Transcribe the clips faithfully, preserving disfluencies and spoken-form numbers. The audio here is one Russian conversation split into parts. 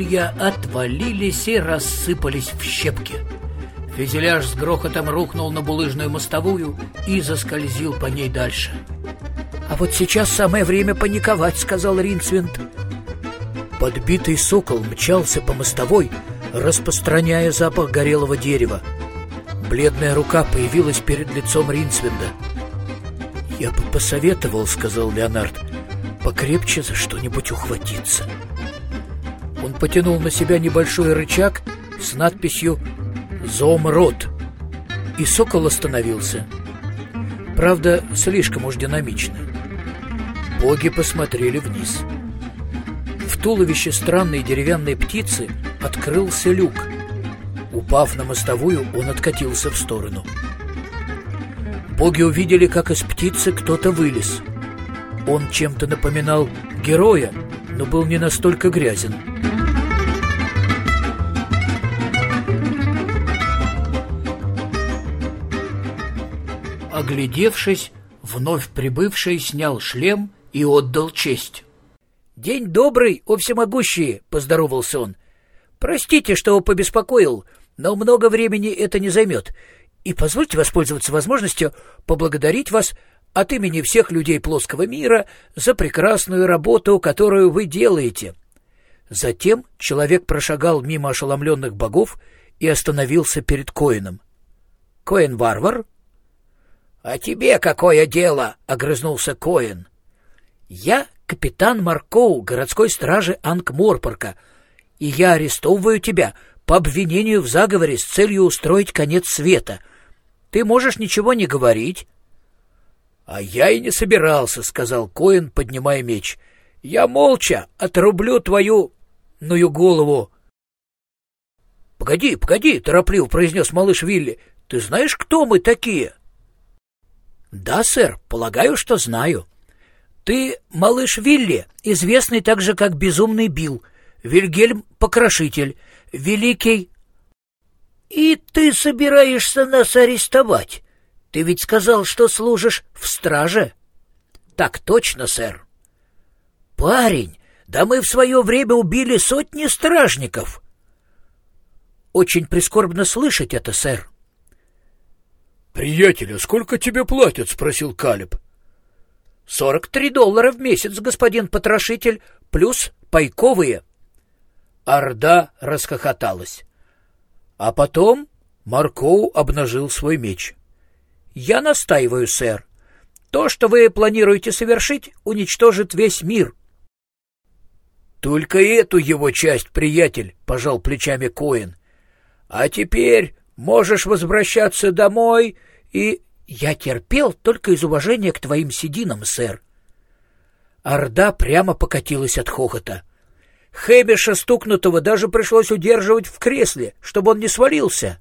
крылья отвалились и рассыпались в щепки. Фюзеляж с грохотом рухнул на булыжную мостовую и заскользил по ней дальше. «А вот сейчас самое время паниковать», — сказал Ринцвинд. Подбитый сокол мчался по мостовой, распространяя запах горелого дерева. Бледная рука появилась перед лицом Ринцвинда. «Я бы посоветовал, — сказал Леонард, — покрепче за что-нибудь ухватиться». Он потянул на себя небольшой рычаг с надписью «Зомрот», и сокол остановился. Правда, слишком уж динамично. Боги посмотрели вниз. В туловище странной деревянной птицы открылся люк. Упав на мостовую, он откатился в сторону. Боги увидели, как из птицы кто-то вылез. Он чем-то напоминал героя, но был не настолько грязен. Оглядевшись, вновь прибывший снял шлем и отдал честь. «День добрый, о всемогущие!» — поздоровался он. «Простите, что побеспокоил, но много времени это не займет. И позвольте воспользоваться возможностью поблагодарить вас от имени всех людей плоского мира за прекрасную работу, которую вы делаете». Затем человек прошагал мимо ошеломленных богов и остановился перед Коэном. «Коэн-варвар?» «А тебе какое дело?» — огрызнулся Коэн. «Я капитан Маркоу городской стражи Анкморпорка, и я арестовываю тебя по обвинению в заговоре с целью устроить конец света. Ты можешь ничего не говорить». «А я и не собирался», — сказал Коэн, поднимая меч. «Я молча отрублю твою... ную голову». «Погоди, погоди», — торопливо произнес малыш Вилли. «Ты знаешь, кто мы такие?» «Да, сэр, полагаю, что знаю. Ты малыш Вилли, известный также как Безумный Билл, Вильгельм Покрошитель, Великий...» «И ты собираешься нас арестовать? Ты ведь сказал, что служишь в страже?» «Так точно, сэр». «Парень, да мы в свое время убили сотни стражников». «Очень прискорбно слышать это, сэр». «Приятеля, сколько тебе платят?» — спросил Калеб. «Сорок три доллара в месяц, господин потрошитель, плюс пайковые». Орда расхохоталась. А потом Маркоу обнажил свой меч. «Я настаиваю, сэр. То, что вы планируете совершить, уничтожит весь мир». «Только эту его часть, приятель», — пожал плечами Коэн. «А теперь можешь возвращаться домой и...» «Я терпел только из уважения к твоим сединам, сэр». Орда прямо покатилась от хохота. Хэбиша стукнутого даже пришлось удерживать в кресле, чтобы он не свалился.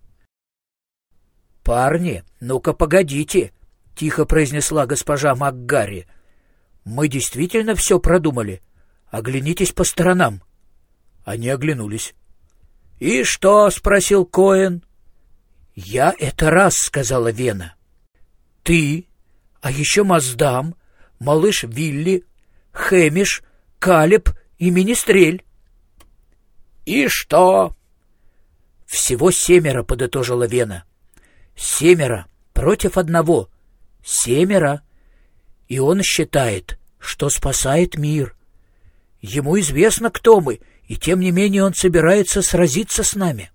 «Парни, ну-ка погодите», — тихо произнесла госпожа МакГарри. «Мы действительно все продумали. Оглянитесь по сторонам». Они оглянулись. «И что?» — спросил Коэн. «Я это раз», — сказала Вена. «Ты, а еще Маздам, малыш Вилли, Хэмиш, Калеб и Министрель». «И что?» «Всего семеро», — подытожила Вена. «Семеро против одного. Семеро. И он считает, что спасает мир. Ему известно, кто мы, и тем не менее он собирается сразиться с нами».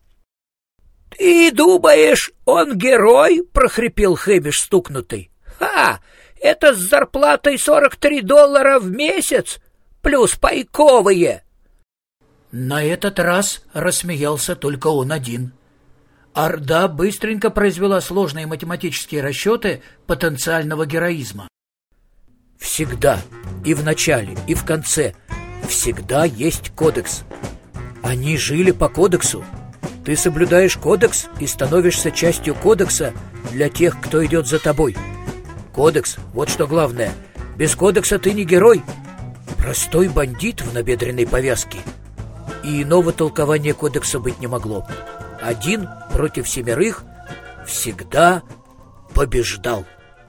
«Ты думаешь, он герой?» — прохрипел Хэбиш стукнутый. «Ха! Это с зарплатой сорок три доллара в месяц, плюс пайковые!» На этот раз рассмеялся только он один. Орда быстренько произвела сложные математические расчеты потенциального героизма. Всегда, и в начале, и в конце, всегда есть кодекс. Они жили по кодексу. Ты соблюдаешь кодекс и становишься частью кодекса для тех, кто идет за тобой. Кодекс — вот что главное. Без кодекса ты не герой. Простой бандит в набедренной повязке. И иного толкования кодекса быть не могло. Один против семерых всегда побеждал.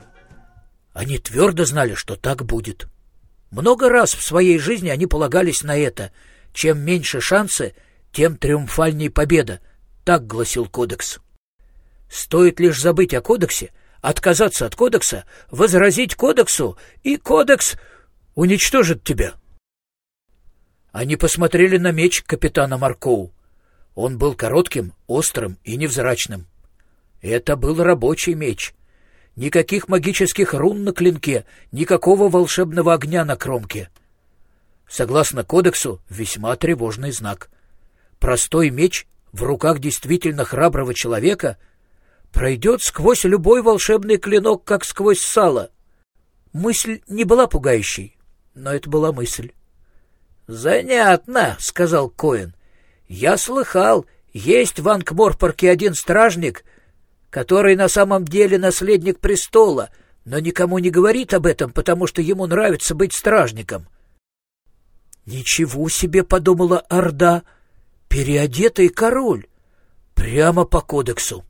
Они твердо знали, что так будет. Много раз в своей жизни они полагались на это. Чем меньше шансы, тем триумфальней победа, так гласил кодекс. Стоит лишь забыть о кодексе, отказаться от кодекса, возразить кодексу, и кодекс уничтожит тебя. Они посмотрели на меч капитана Маркоу. Он был коротким, острым и невзрачным. Это был рабочий меч. Никаких магических рун на клинке, никакого волшебного огня на кромке. Согласно кодексу, весьма тревожный знак. Простой меч в руках действительно храброго человека пройдет сквозь любой волшебный клинок, как сквозь сало. Мысль не была пугающей, но это была мысль. «Занятно», — сказал Коэн. «Я слыхал, есть в Анкморпорке один стражник, который на самом деле наследник престола, но никому не говорит об этом, потому что ему нравится быть стражником». «Ничего себе», — подумала Орда, — «переодетый король, прямо по кодексу».